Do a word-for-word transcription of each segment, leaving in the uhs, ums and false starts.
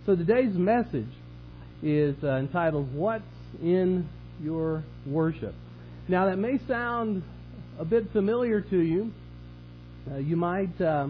So today's message is uh, entitled, What's in Your Worship? Now that may sound a bit familiar to you. Uh, you might uh,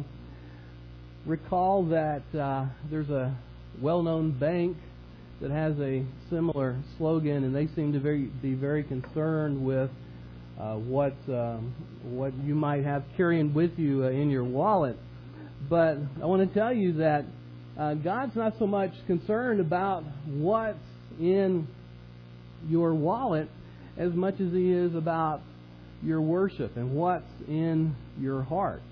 recall that uh, there's a well-known bank that has a similar slogan, and they seem to very, be very concerned with uh, what um, what you might have carrying with you uh, in your wallet. But I want to tell you that uh, God's not so much concerned about what's in your wallet as much as He is about your worship and what's in your heart.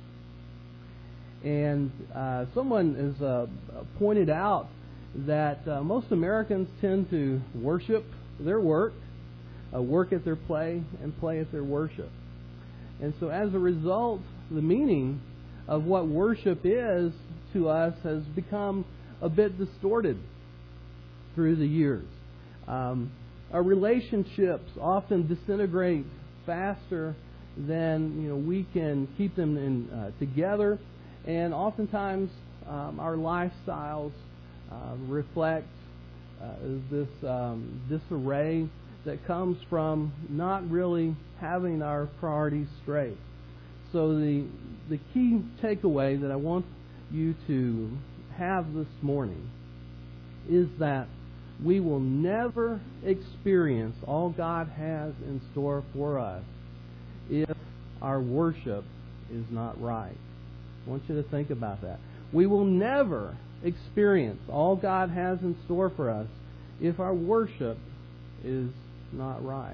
And uh, someone has uh, pointed out that uh, most Americans tend to worship their work, uh, work at their play, and play at their worship. And so as a result, the meaning of what worship is to us has become a bit distorted through the years. Um, our relationships often disintegrate faster than you know we can keep them in, uh, together, and oftentimes um, our lifestyles uh, reflect uh, this um, disarray that comes from not really having our priorities straight. So the the key takeaway that I want you to have this morning is that we will never experience all God has in store for us if our worship is not right. I want you to think about that. We will never experience all God has in store for us if our worship is not right.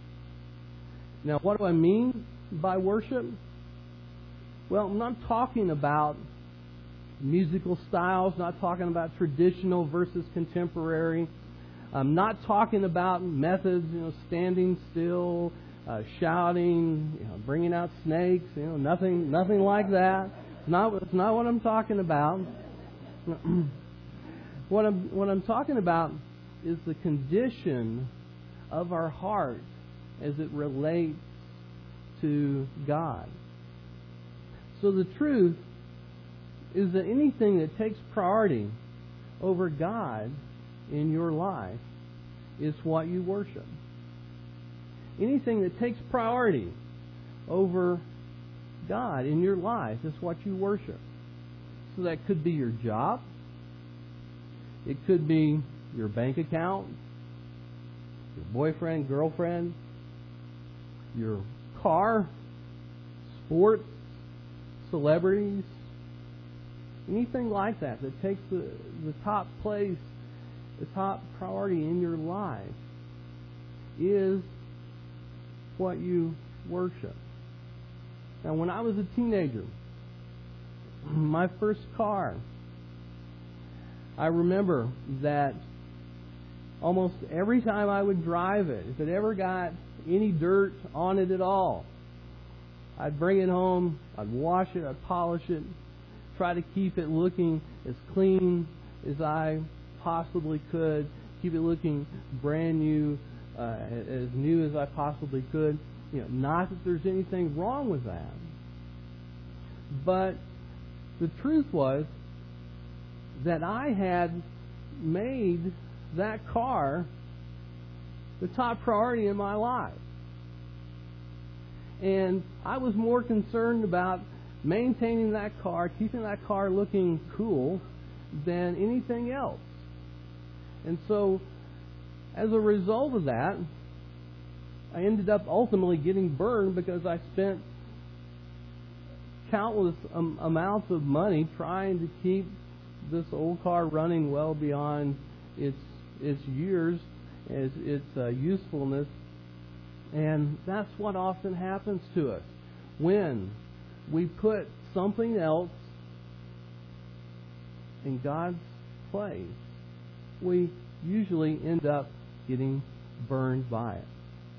Now, what do I mean by worship? Well, I'm not talking about musical styles, not talking about traditional versus contemporary. I'm not talking about methods, you know, standing still, uh, shouting, you know, bringing out snakes, you know, nothing, nothing like that. It's not, it's not what I'm talking about. what I'm, what I'm talking about is the condition of our heart as it relates to God. So the truth is that anything that takes priority over God in your life is what you worship. Anything that takes priority over God in your life is what you worship. So that could be your job. It could be your bank account, your boyfriend, girlfriend, your car, sports, celebrities, anything like that that takes the, the top place, the top priority in your life is what you worship. Now, when I was a teenager, my first car, I remember that almost every time I would drive it, if it ever got any dirt on it at all, I'd bring it home, I'd wash it, I'd polish it, try to keep it looking as clean as I possibly could, keep it looking brand new, uh, as new as I possibly could. You know, not that there's anything wrong with that. But the truth was that I had made that car the top priority in my life. And I was more concerned about maintaining that car, keeping that car looking cool, than anything else. And so, as a result of that, I ended up ultimately getting burned because I spent countless um, amounts of money trying to keep this old car running well beyond its its years, its, its uh, usefulness. And that's what often happens to us when we put something else in God's place. We usually end up getting burned by it.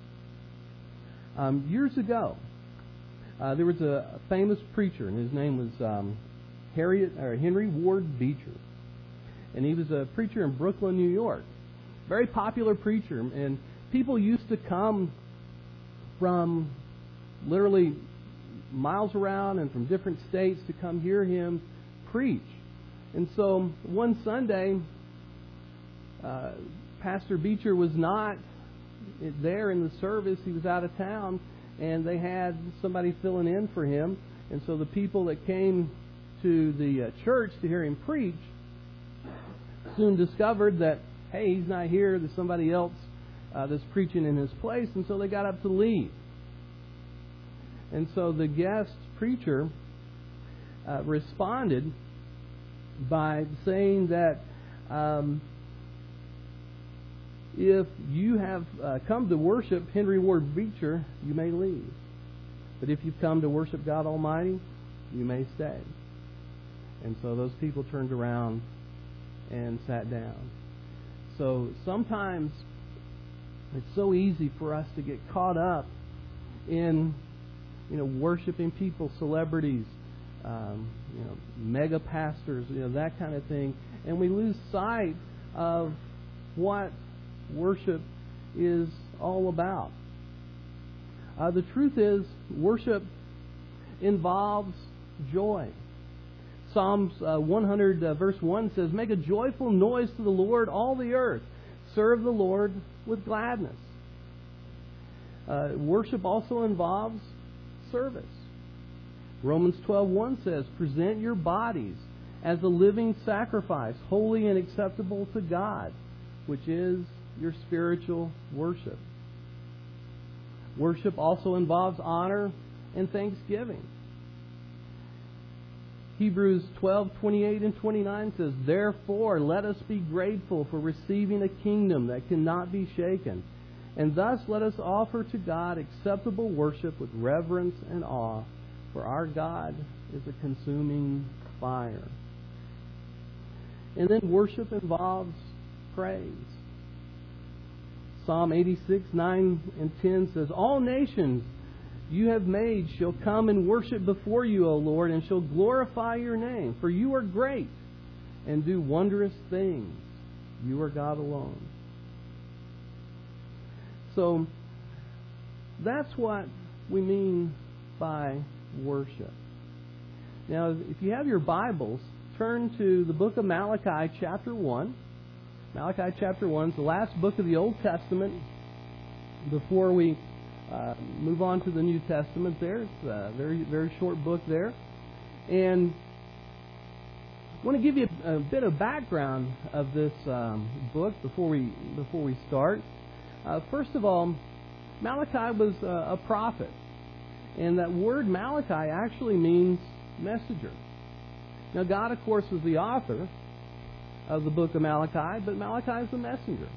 Um, years ago, uh, there was a famous preacher, and his name was um, Harriet or Henry Ward Beecher, and he was a preacher in Brooklyn, New York. Very popular preacher, and people used to come from literally miles around and from different states to come hear him preach. And so one Sunday, uh, Pastor Beecher was not there in the service. He was out of town, and they had somebody filling in for him. And so the people that came to the uh, church to hear him preach soon discovered that, hey, he's not here. There's somebody else uh, that's preaching in his place. And so they got up to leave. And so the guest preacher uh, responded by saying that um, if you have uh, come to worship Henry Ward Beecher, you may leave. But if you've come to worship God Almighty, you may stay. And so those people turned around and sat down. So sometimes it's so easy for us to get caught up in, you know, worshiping people, celebrities, um, you know, mega pastors, you know, that kind of thing, and we lose sight of what worship is all about. Uh, the truth is, worship involves joy. Psalms uh, one hundred uh, verse one says, "Make a joyful noise to the Lord, all the earth. Serve the Lord with gladness." Uh, worship also involves service. Romans twelve one says, "Present your bodies as a living sacrifice, holy and acceptable to God, which is your spiritual worship." Worship also involves honor and thanksgiving. Hebrews twelve twenty-eight and twenty-nine says, "Therefore let us be grateful for receiving a kingdom that cannot be shaken, and thus let us offer to God acceptable worship with reverence and awe, for our God is a consuming fire." And then worship involves praise. Psalm eighty-six, nine and ten says, "All nations you have made shall come and worship before you, O Lord, and shall glorify your name. For you are great and do wondrous things. You are God alone." So that's what we mean by worship. Now, if you have your Bibles, turn to the book of Malachi chapter one. Malachi chapter one is the last book of the Old Testament before we uh, move on to the New Testament there. It's a very, very short book there. And I want to give you a, a bit of background of this um, book before we before we start. Uh, first of all, Malachi was uh, a prophet. And that word Malachi actually means messenger. Now, God, of course, was the author of the book of Malachi, but Malachi is the messenger.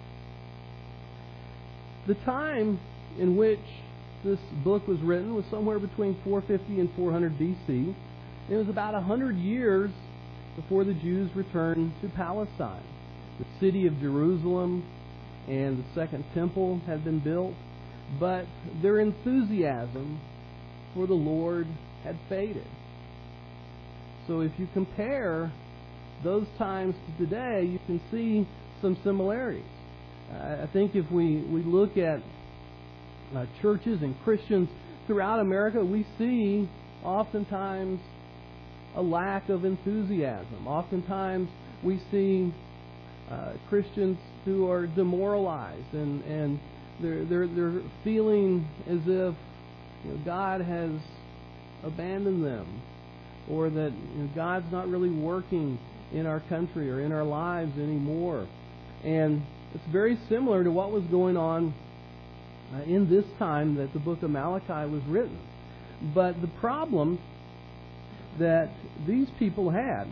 The time in which this book was written was somewhere between four fifty and four hundred B C. It was about one hundred years before the Jews returned to Palestine. The city of Jerusalem and the Second Temple had been built, but their enthusiasm for the Lord had faded. So if you compare those times to today, you can see some similarities. Uh, I think if we, we look at uh, churches and Christians throughout America, we see oftentimes a lack of enthusiasm. Oftentimes we see uh, Christians who are demoralized and, and they're, they're, they're feeling as if, you know, God has abandoned them, or that, you know, God's not really working in our country or in our lives anymore. And it's very similar to what was going on uh, in this time that the book of Malachi was written. But the problem that these people had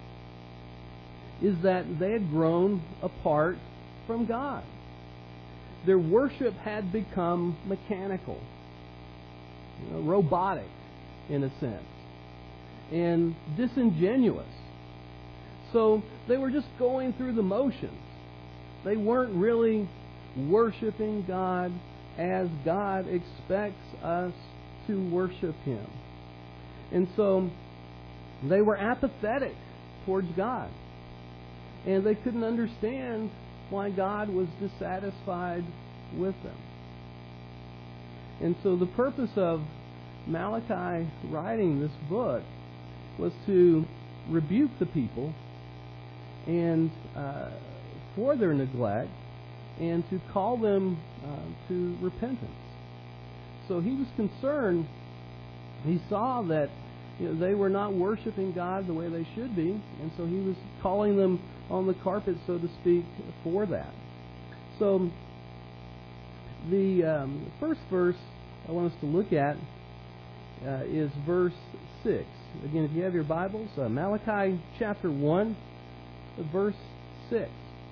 is that they had grown apart from God. Their worship had become mechanical, you know, robotic in a sense, and disingenuous. So they were just going through the motions. They weren't really worshiping God as God expects us to worship Him. And so they were apathetic towards God. And they couldn't understand why God was dissatisfied with them. And so the purpose of Malachi writing this book was to rebuke the people and uh, for their neglect and to call them uh, to repentance. So he was concerned. He saw that you know, they were not worshiping God the way they should be, and so he was calling them on the carpet, so to speak, for that. So the um, first verse I want us to look at uh, is verse six. Again, if you have your Bibles, uh, Malachi chapter one, verse six.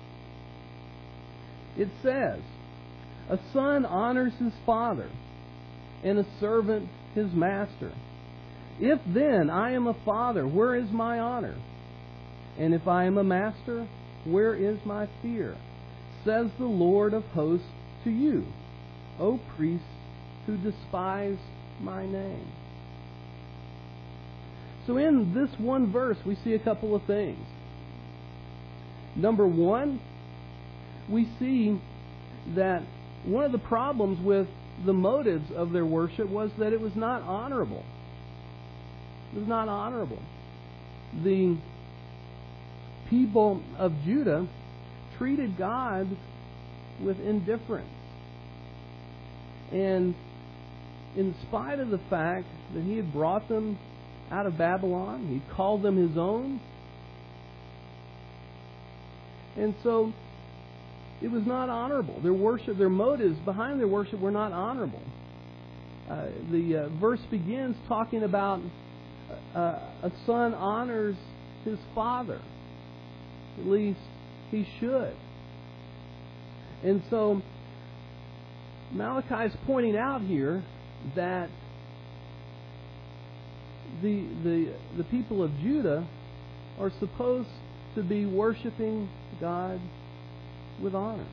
It says, "A son honors his father, and a servant his master. If then I am a father, where is my honor? And if I am a master, where is my fear? Says the Lord of hosts to you, O priests who despise my name." So in this one verse, we see a couple of things. Number one, we see that one of the problems with the motives of their worship was that it was not honorable. It was not honorable. The people of Judah treated God with indifference. And in spite of the fact that He had brought them out of Babylon, He called them His own. And so it was not honorable. Their worship, their motives behind their worship were not honorable. Uh, the uh, verse begins talking about uh, a son honors his father. At least he should. And so Malachi is pointing out here that the the the people of Judah are supposed to be worshiping God with honor.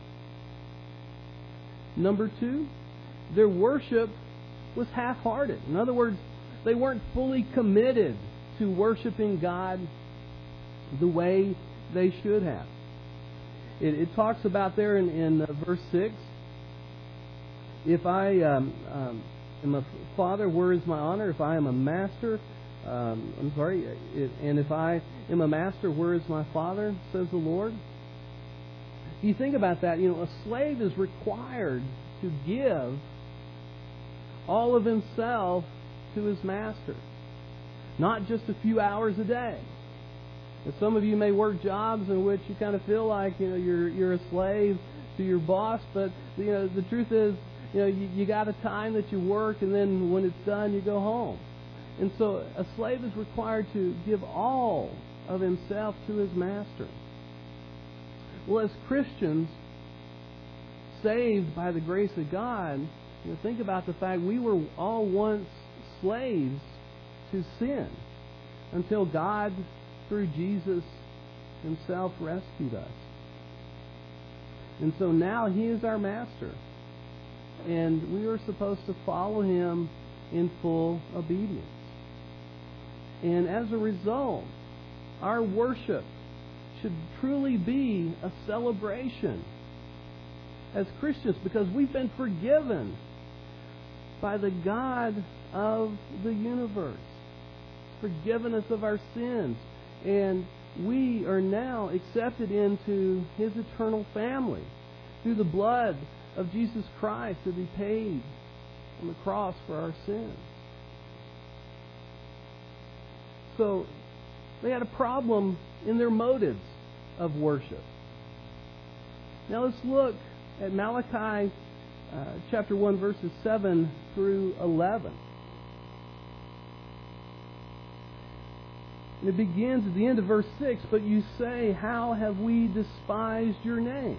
Number two, their worship was half-hearted. In other words, they weren't fully committed to worshiping God the way they should have. It, it talks about there in, in uh, verse six, if I um, um, am a father, where is my honor? If I am a master, um, I'm sorry, it, and if I am a master, where is my father? Says the Lord. You think about that, you know, a slave is required to give all of himself to his master, not just a few hours a day. And some of you may work jobs in which you kind of feel like, you know, you're you're a slave to your boss, but you know the truth is, you know, you, you got a time that you work, and then when it's done, you go home. And so a slave is required to give all of himself to his master. Well, as Christians, saved by the grace of God, you know, think about the fact we were all once slaves to sin until God, through Jesus Himself, rescued us. And so now He is our master, and we are supposed to follow Him in full obedience. And as a result, our worship should truly be a celebration as Christians, because we've been forgiven by the God of the universe, forgiven us of our sins, and we are now accepted into His eternal family through the blood of Jesus Christ that He paid on the cross for our sins. So they had a problem in their motives of worship. Now let's look at Malachi uh, chapter one, verses seven through eleven. And it begins at the end of verse six, "But you say, how have we despised your name?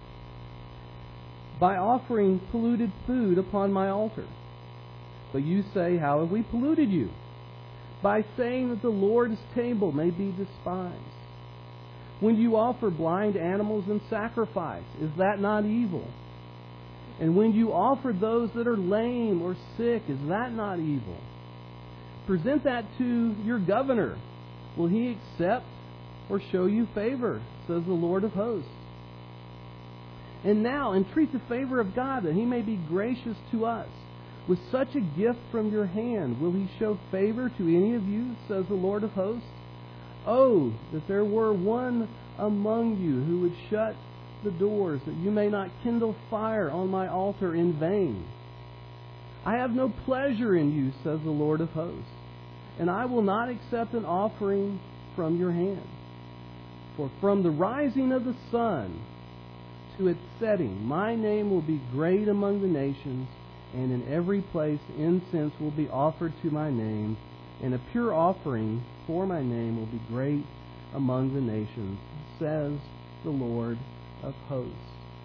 By offering polluted food upon my altar. But you say, how have we polluted you? By saying that the Lord's table may be despised. When you offer blind animals in sacrifice, is that not evil? And when you offer those that are lame or sick, is that not evil? Present that to your governor. Will he accept or show you favor, says the Lord of hosts? And now entreat the favor of God, that He may be gracious to us. With such a gift from your hand, will He show favor to any of you, says the Lord of hosts? Oh, that there were one among you who would shut the doors, that you may not kindle fire on my altar in vain. I have no pleasure in you, says the Lord of hosts, and I will not accept an offering from your hand. For from the rising of the sun to its setting, my name will be great among the nations, and in every place incense will be offered to my name, and a pure offering for my name will be great among the nations, says the Lord of hosts.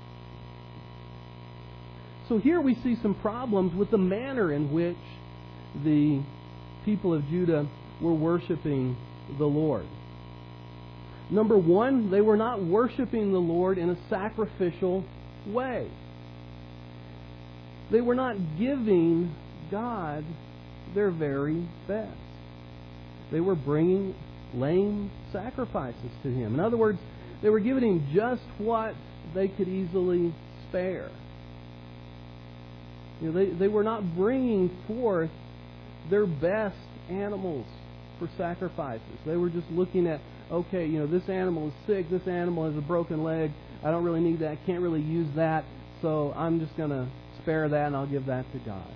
So here we see some problems with the manner in which the people of Judah were worshiping the Lord. Number one, they were not worshiping the Lord in a sacrificial way. They were not giving God their very best. They were bringing lame sacrifices to Him. In other words, they were giving Him just what they could easily spare. You know, they, they were not bringing forth their best animals for sacrifices. They were just looking at, okay, you know, this animal is sick, this animal has a broken leg, I don't really need that, I can't really use that, so I'm just going to spare that and I'll give that to God.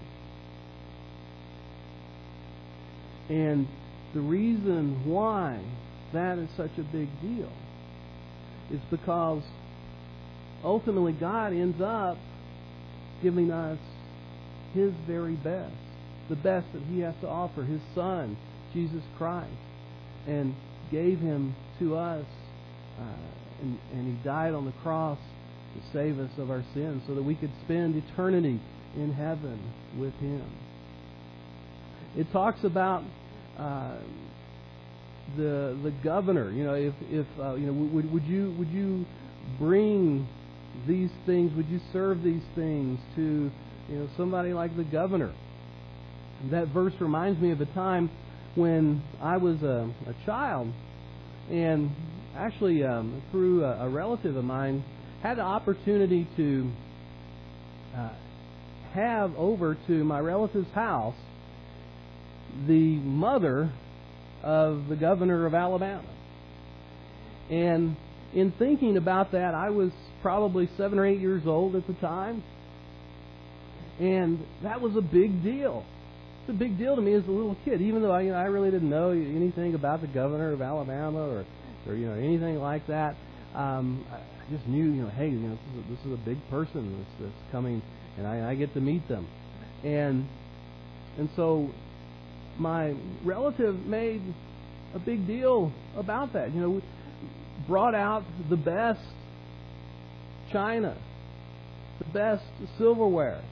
And the reason why that is such a big deal is because ultimately God ends up giving us His very best, the best that He has to offer, His Son, Jesus Christ, and gave Him to us, uh, and, and He died on the cross to save us of our sins so that we could spend eternity in heaven with Him. It talks about uh, the the governor. You know, if if uh, you know, would would you would you bring these things? Would you serve these things to, you know, somebody like the governor? That verse reminds me of a time when I was a, a child, and actually um, through a, a relative of mine had the opportunity to uh, have over to my relative's house the mother of the governor of Alabama. And in thinking about that, I was probably seven or eight years old at the time, and that was a big deal. It's a big deal to me as a little kid, even though I, you know, I really didn't know anything about the governor of Alabama or, or you know, anything like that. Um, I just knew, you know, hey, you know, this is a, this is a big person that's, that's coming, and I, I get to meet them. And and so my relative made a big deal about that. You know, brought out the best china, the best silverware.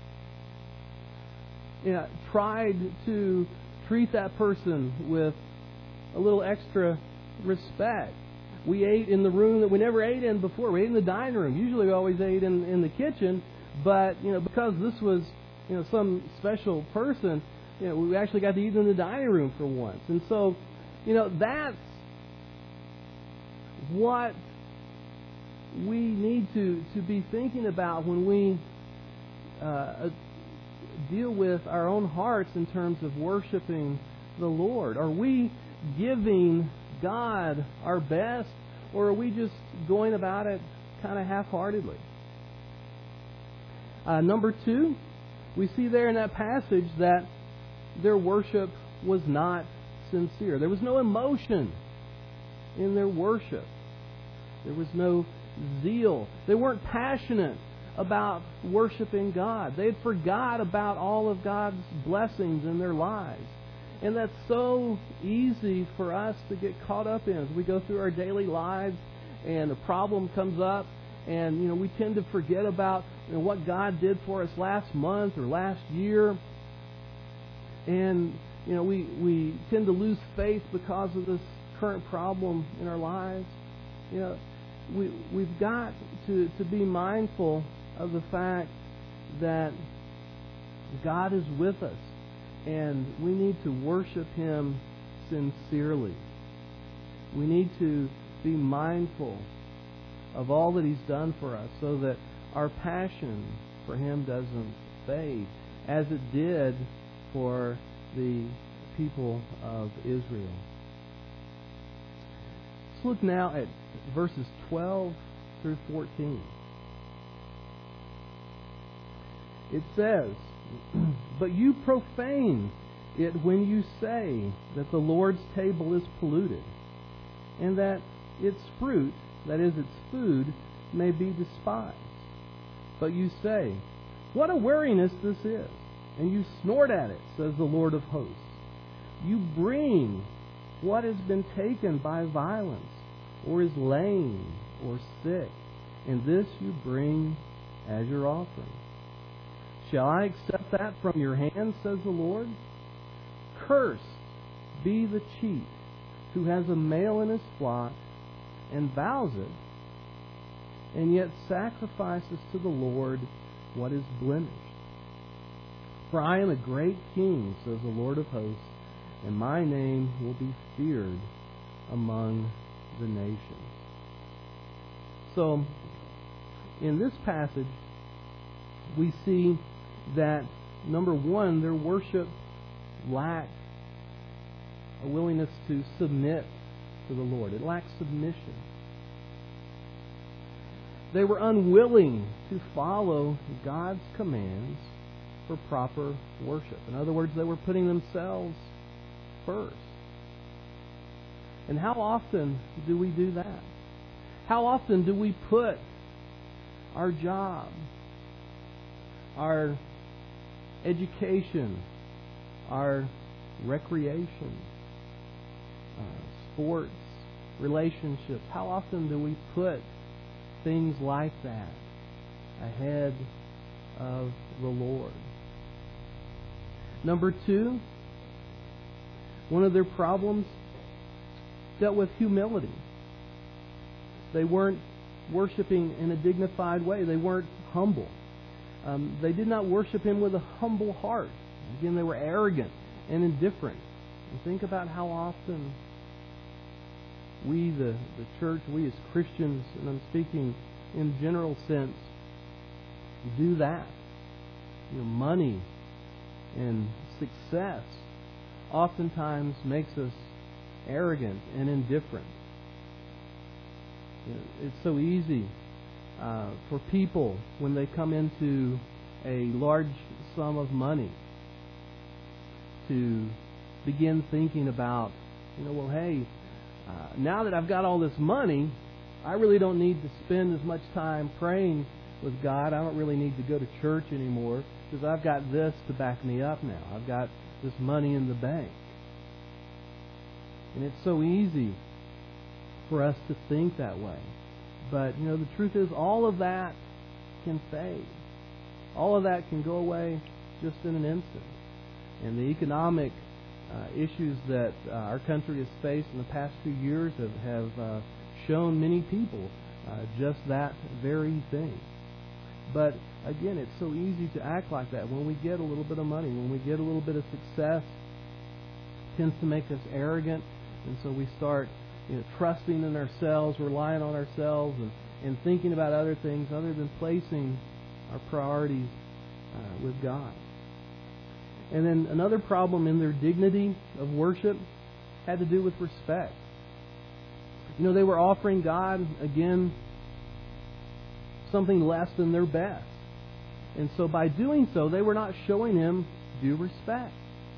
You know, tried to treat that person with a little extra respect. We ate in the room that we never ate in before. We ate in the dining room. Usually we always ate in, in the kitchen, but you know, because this was, you know, some special person, you know, we actually got to eat in the dining room for once. And so, you know, that's what we need to, to be thinking about when we uh, deal with our own hearts in terms of worshiping the Lord. Are we giving God our best, or are we just going about it kind of half-heartedly? Uh, number two, we see there in that passage that their worship was not sincere. There was no emotion in their worship. There was no zeal. They weren't passionate about worshiping God. They had forgot about all of God's blessings in their lives. And that's so easy for us to get caught up in as we go through our daily lives and a problem comes up, and you know, we tend to forget about, you know, what God did for us last month or last year. And you know, we, we tend to lose faith because of this current problem in our lives. You know, we we've got to, to be mindful of the fact that God is with us, and we need to worship Him sincerely. We need to be mindful of all that He's done for us so that our passion for Him doesn't fade, as it did for the people of Israel. Let's look now at verses twelve through fourteen. It says, "But you profane it when you say that the Lord's table is polluted, and that its fruit, that is, its food, may be despised. But you say, 'What a weariness this is!' And you snort at it, says the Lord of hosts. You bring what has been taken by violence, or is lame, or sick, and this you bring as your offering. Shall I accept that from your hand, says the Lord? Cursed be the chief who has a male in his flock and vows it, and yet sacrifices to the Lord what is blemished. For I am a great king, says the Lord of hosts, and my name will be feared among the nations." So, in this passage, we see that, number one, their worship lacked a willingness to submit to the Lord. It lacked submission. They were unwilling to follow God's commands for proper worship. In other words, they were putting themselves first. And how often do we do that? How often do we put our job, our education, our recreation, uh, sports, relationships, how often do we put things like that ahead of the Lord? Number two, one of their problems dealt with humility. They weren't worshiping in a dignified way. They weren't humble. Um, they did not worship Him with a humble heart. Again, they were arrogant and indifferent. And think about how often we, the, the church, we as Christians, and I'm speaking in general sense, do that. You know, money and success oftentimes makes us arrogant and indifferent. You know, it's so easy uh, for people when they come into a large sum of money to begin thinking about, you know, well, hey, uh, now that I've got all this money, I really don't need to spend as much time praying with God. I don't really need to go to church anymore because I've got this to back me up now. I've got this money in the bank. And it's so easy for us to think that way. But, you know, the truth is all of that can fade. All of that can go away just in an instant. And the economic uh, issues that uh, our country has faced in the past few years have, have uh, shown many people uh, just that very thing. But, again, it's so easy to act like that. When we get a little bit of money, when we get a little bit of success, it tends to make us arrogant. And so we start, you know, trusting in ourselves, relying on ourselves, and, and thinking about other things other than placing our priorities uh, with God. And then another problem in their dignity of worship had to do with respect. You know, they were offering God, again, something less than their best. And so by doing so, they were not showing Him due respect.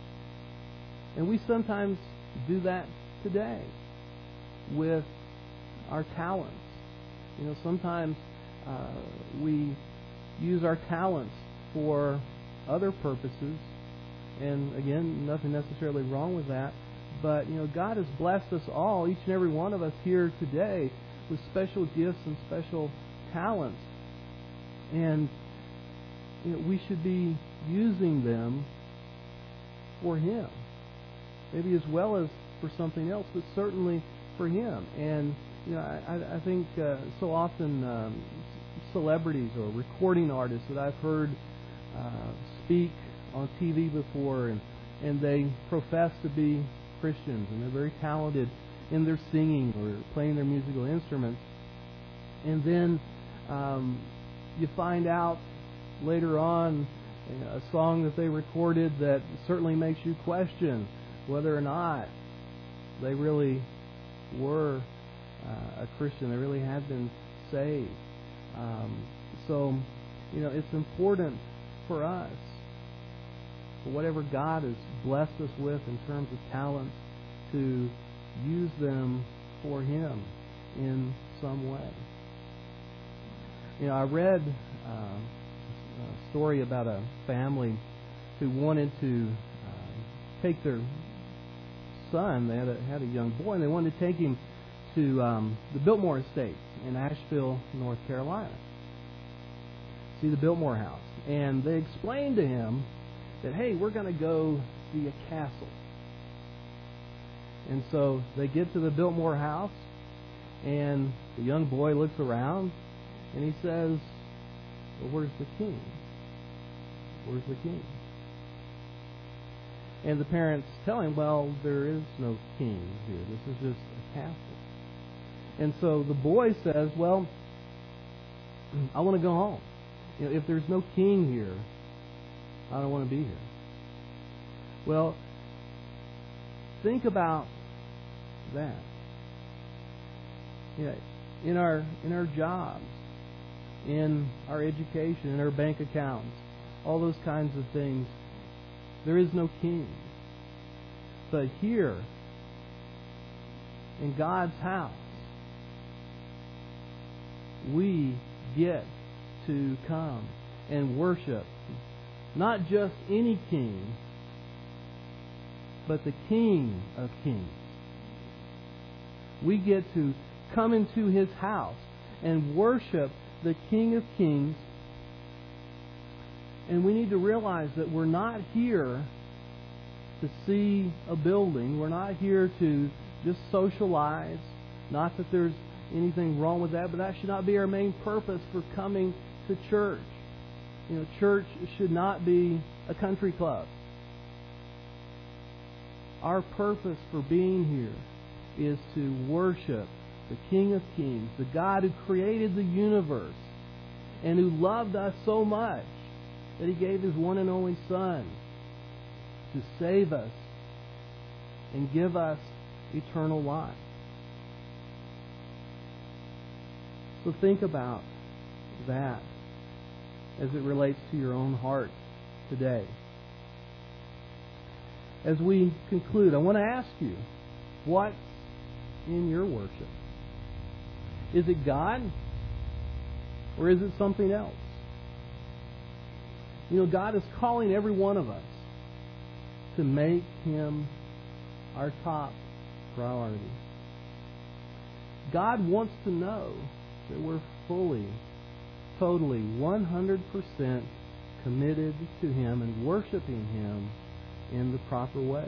And we sometimes do that today with our talents. You know, sometimes uh, we use our talents for other purposes. And again, nothing necessarily wrong with that. But, you know, God has blessed us all, each and every one of us here today, with special gifts and special talents. And, you know, we should be using them for Him. Maybe as well as for something else, but certainly for Him. And, you know, I, I think uh, so often um, celebrities or recording artists that I've heard uh, speak on T V before, and, and they profess to be Christians, and they're very talented in their singing or playing their musical instruments. And then um, you find out later on, you know, a song that they recorded that certainly makes you question whether or not they really were uh, a Christian. They really had been saved. Um, so, you know, it's important for us, for whatever God has blessed us with in terms of talents, to use them for Him in some way. You know, I read uh, a story about a family who wanted to uh, take their son. They had a, had a young boy, and they wanted to take him to um, the Biltmore Estate in Asheville, North Carolina. See the Biltmore House. And they explained to him that, hey, we're going to go see a castle. And so they get to the Biltmore House, and the young boy looks around, and he says, well, where's the king? Where's the king? And the parents tell him, well, there is no king here. This is just a castle. And so the boy says, well, I want to go home. You know, if there's no king here, I don't want to be here. Well, think about that. Yeah, in our in our jobs, in our education, in our bank accounts, all those kinds of things, there is no king. But here, in God's house, we get to come and worship not just any king, but the King of Kings. We get to come into His house and worship the King of Kings. And we need to realize that we're not here to see a building. We're not here to just socialize. Not that there's anything wrong with that, but that should not be our main purpose for coming to church. You know, church should not be a country club. Our purpose for being here is to worship the King of Kings, the God who created the universe and who loved us so much that He gave His one and only Son to save us and give us eternal life. So think about that as it relates to your own heart today. As we conclude, I want to ask you, what's in your worship? Is it God, or is it something else? You know, God is calling every one of us to make Him our top priority. God wants to know that we're fully, totally, one hundred percent committed to Him and worshiping Him in the proper way.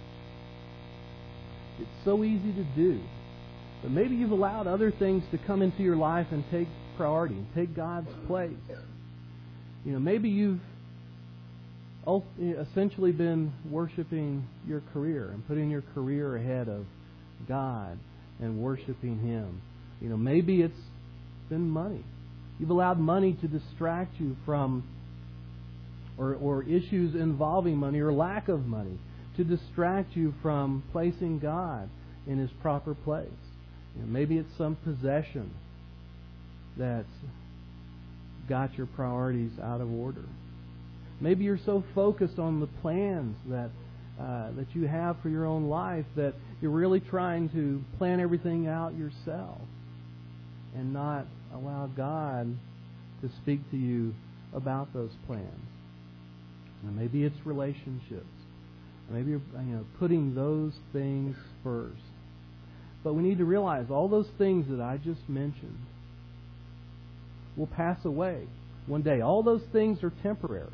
It's so easy to do. But maybe you've allowed other things to come into your life and take priority, and take God's place. You know, maybe you've essentially been worshiping your career and putting your career ahead of God and worshiping Him. You know, maybe it's been money. You've allowed money to distract you from or, or issues involving money or lack of money to distract you from placing God in His proper place. You know, maybe it's some possession that's got your priorities out of order. Maybe you're so focused on the plans that uh, that you have for your own life that you're really trying to plan everything out yourself and not allow God to speak to you about those plans. And maybe it's relationships. Maybe you're you know, putting those things first. But we need to realize all those things that I just mentioned will pass away one day. All those things are temporary.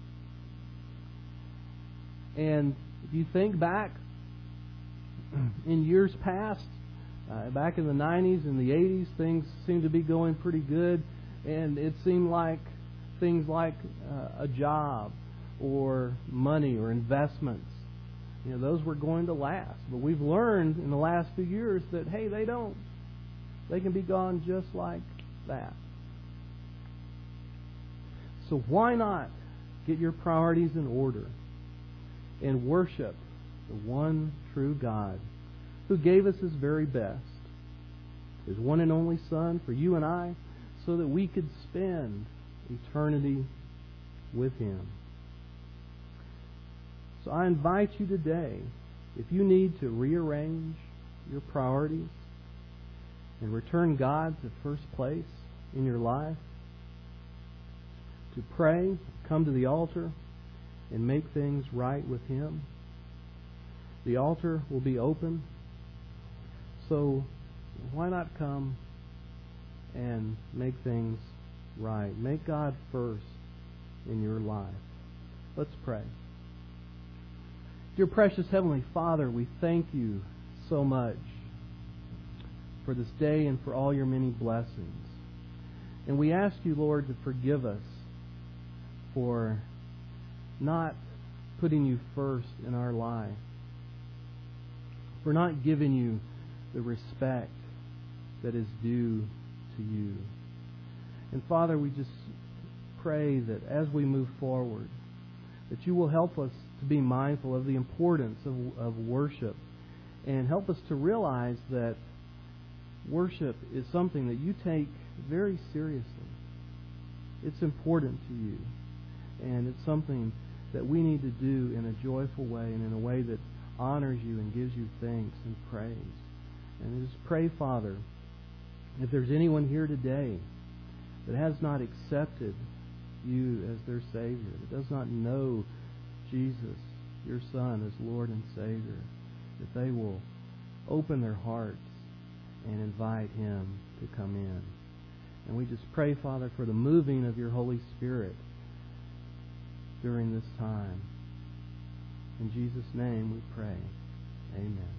And if you think back in years past, uh, back in the nineties and the eighties, things seemed to be going pretty good. And it seemed like things like uh, a job or money or investments, you know, those were going to last. But we've learned in the last few years that, hey, they don't. They can be gone just like that. So why not get your priorities in order and worship the one true God who gave us His very best, His one and only Son for you and I, so that we could spend eternity with Him. So I invite you today, if you need to rearrange your priorities and return God to first place in your life, to pray, come to the altar, and make things right with Him. The altar will be open, so why not come and make things right? Make God first in your life. Let's pray. Dear precious Heavenly Father, we thank you so much for this day and for all your many blessings. And we ask you, Lord, to forgive us for not putting you first in our life, for not giving you the respect that is due to you. And Father, we just pray that as we move forward, that you will help us to be mindful of the importance of, of worship, and help us to realize that worship is something that you take very seriously. It's important to you, and it's something that we need to do in a joyful way and in a way that honors you and gives you thanks and praise. And I just pray, Father, if there's anyone here today that has not accepted you as their Savior, that does not know Jesus, your Son, as Lord and Savior, that they will open their hearts and invite Him to come in. And we just pray, Father, for the moving of your Holy Spirit during this time. In Jesus' name we pray. Amen.